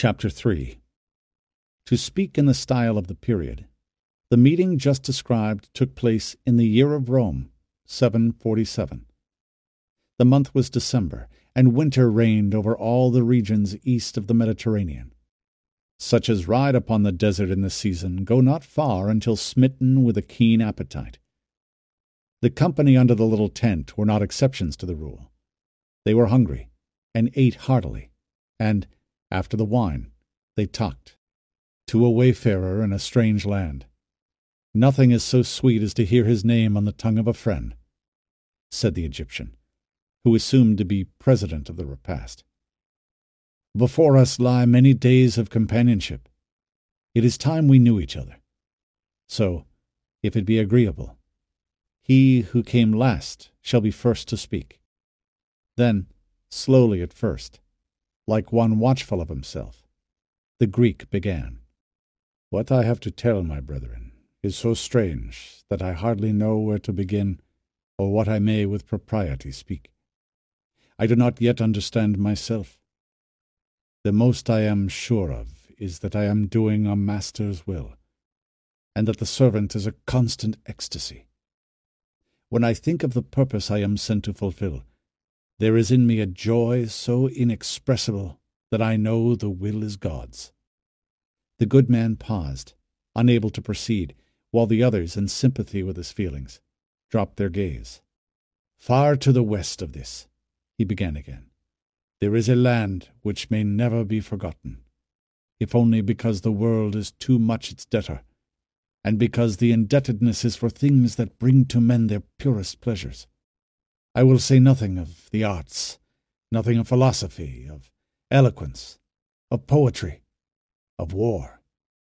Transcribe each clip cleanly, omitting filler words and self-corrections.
Chapter 3. To speak in the style of the period, the meeting just described took place in the year of Rome, 747. The month was December, and winter reigned over all the regions east of the Mediterranean. Such as ride upon the desert in the season go not far until smitten with a keen appetite. The company under the little tent were not exceptions to the rule. They were hungry, and ate heartily, and, after the wine, they talked. To a wayfarer in a strange land, nothing is so sweet as to hear his name on the tongue of a friend, said the Egyptian, who assumed to be president of the repast. Before us lie many days of companionship. It is time we knew each other. So, if it be agreeable, he who came last shall be first to speak. Then, slowly at first, like one watchful of himself, the Greek began. What I have to tell, my brethren, is so strange that I hardly know where to begin, or what I may with propriety speak. I do not yet understand myself. The most I am sure of is that I am doing a master's will, and that the servant is a constant ecstasy. When I think of the purpose I am sent to fulfill, there is in me a joy so inexpressible that I know the will is God's. The good man paused, unable to proceed, while the others, in sympathy with his feelings, dropped their gaze. Far to the west of this, he began again, there is a land which may never be forgotten, if only because the world is too much its debtor, and because the indebtedness is for things that bring to men their purest pleasures. I will say nothing of the arts, nothing of philosophy, of eloquence, of poetry, of war.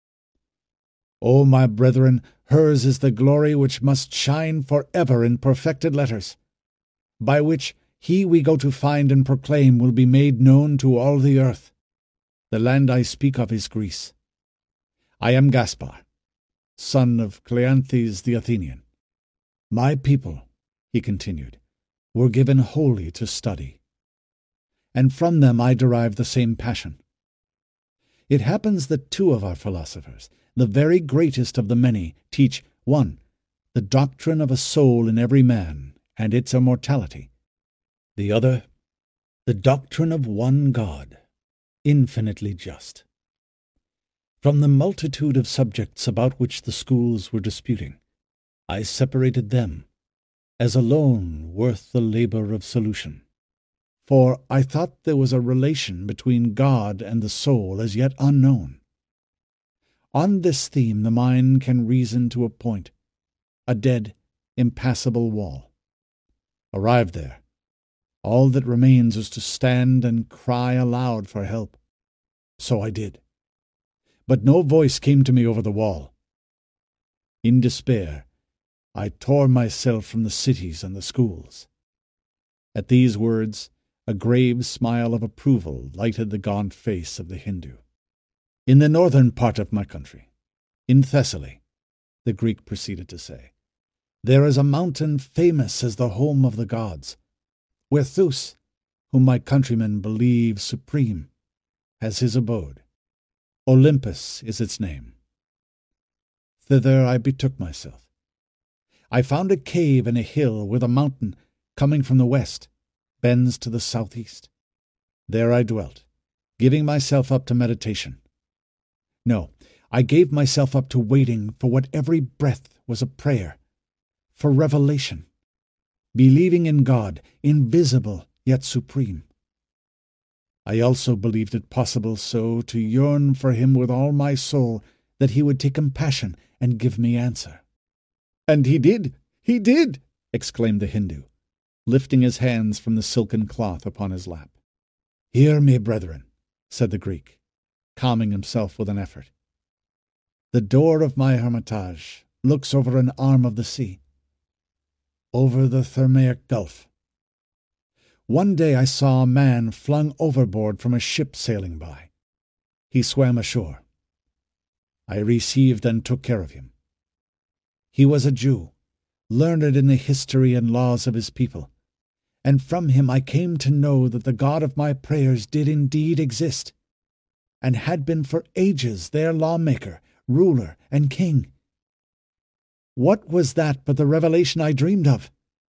O my brethren, hers is the glory which must shine forever in perfected letters, by which he we go to find and proclaim will be made known to all the earth. The land I speak of is Greece. I am Gaspar, son of Cleanthes the Athenian. My people, he continued, were given wholly to study, and from them I derive the same passion. It happens that two of our philosophers, the very greatest of the many, teach, one, the doctrine of a soul in every man and its immortality, the other, the doctrine of one God, infinitely just. From the multitude of subjects about which the schools were disputing, I separated them, as alone worth the labor of solution. For I thought there was a relation between God and the soul as yet unknown. On this theme the mind can reason to a point, a dead, impassable wall. Arrived there, all that remains is to stand and cry aloud for help. So I did. But no voice came to me over the wall. In despair, I tore myself from the cities and the schools. At these words, a grave smile of approval lighted the gaunt face of the Hindu. In the northern part of my country, in Thessaly, the Greek proceeded to say, there is a mountain famous as the home of the gods, where Zeus, whom my countrymen believe supreme, has his abode. Olympus is its name. Thither I betook myself. I found a cave in a hill where the mountain, coming from the west, bends to the southeast. There I dwelt, giving myself up to meditation. No, I gave myself up to waiting for what every breath was a prayer, for revelation, believing in God, invisible yet supreme. I also believed it possible so to yearn for him with all my soul that he would take compassion and give me answer. And he did, exclaimed the Hindu, lifting his hands from the silken cloth upon his lap. Hear me, brethren, said the Greek, calming himself with an effort. The door of my hermitage looks over an arm of the sea, over the Thermaic Gulf. One day I saw a man flung overboard from a ship sailing by. He swam ashore. I received and took care of him. He was a Jew, learned in the history and laws of his people, and from him I came to know that the God of my prayers did indeed exist. and had been for ages their lawmaker, ruler, and king. What was that but the revelation I dreamed of?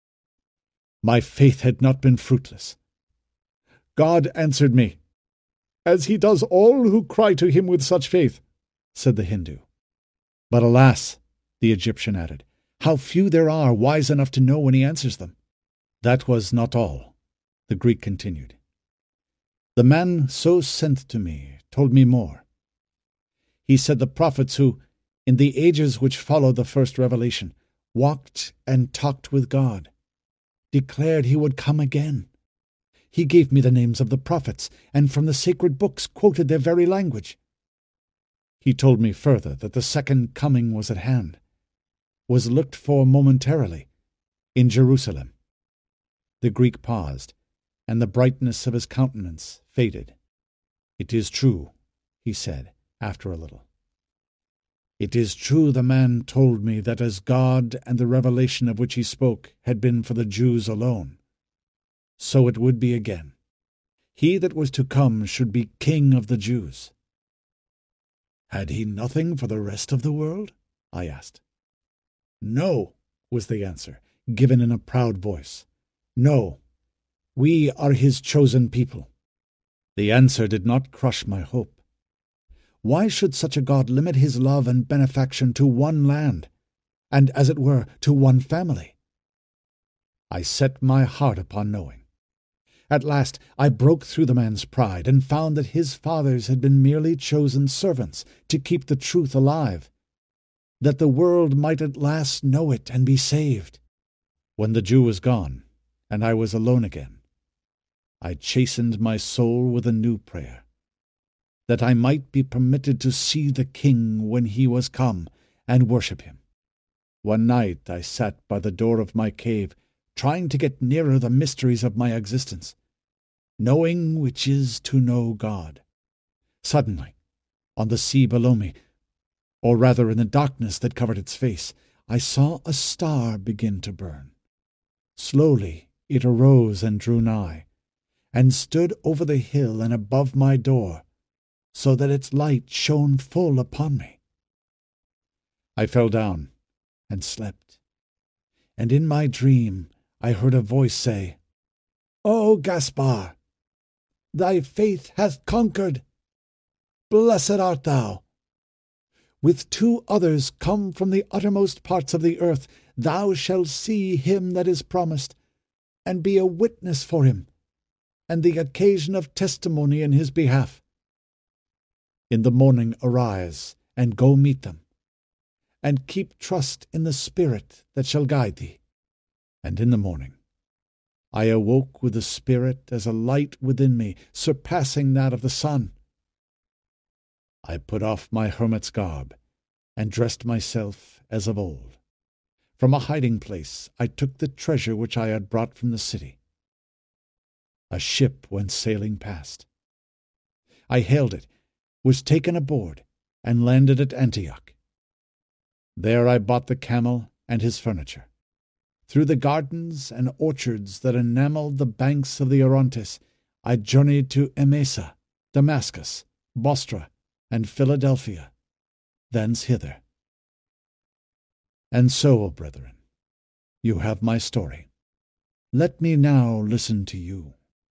My faith had not been fruitless. God answered me, as he does all who cry to him with such faith, said the Hindu. But alas, the Egyptian added, how few there are wise enough to know when he answers them. That was not all, the Greek continued. The man so sent to me told me more. He said the prophets who, in the ages which followed the first revelation, walked and talked with God, declared he would come again. He gave me the names of the prophets, and from the sacred books quoted their very language. He told me further that the second coming was at hand, was looked for momentarily, in Jerusalem. The Greek paused, and the brightness of his countenance faded. It is true, he said, after a little. It is true the man told me that as God and the revelation of which he spoke had been for the Jews alone, so it would be again. He that was to come should be King of the Jews. Had he nothing for the rest of the world? I asked. No, was the answer, given in a proud voice. No, we are his chosen people. The answer did not crush my hope. Why should such a God limit his love and benefaction to one land, and, as it were, to one family? I set my heart upon knowing. At last I broke through the man's pride and found that his fathers had been merely chosen servants to keep the truth alive, that the world might at last know it and be saved. When the Jew was gone, and I was alone again, I chastened my soul with a new prayer, that I might be permitted to see the King when he was come, and worship him. One night I sat by the door of my cave, trying to get nearer the mysteries of my existence, knowing which is to know God. Suddenly, on the sea below me, or rather in the darkness that covered its face, I saw a star begin to burn. Slowly it arose and drew nigh, and stood over the hill and above my door, so that its light shone full upon me. I fell down and slept, and in my dream I heard a voice say, O Gaspar, thy faith hath conquered. Blessed art thou. With 2 others come from the uttermost parts of the earth, thou shalt see him that is promised, and be a witness for him, and the occasion of testimony in his behalf. In the morning arise, and go meet them, and keep trust in the Spirit that shall guide thee. And in the morning I awoke with the Spirit as a light within me, surpassing that of the sun. I put off my hermit's garb, and dressed myself as of old. From a hiding-place I took the treasure which I had brought from the city. A ship went sailing past. I hailed it, was taken aboard, and landed at Antioch. There I bought the camel and his furniture. Through the gardens and orchards that enameled the banks of the Orontes, I journeyed to Emesa, Damascus, Bostra, and Philadelphia, thence hither. And so, O brethren, you have my story. Let me now listen to you.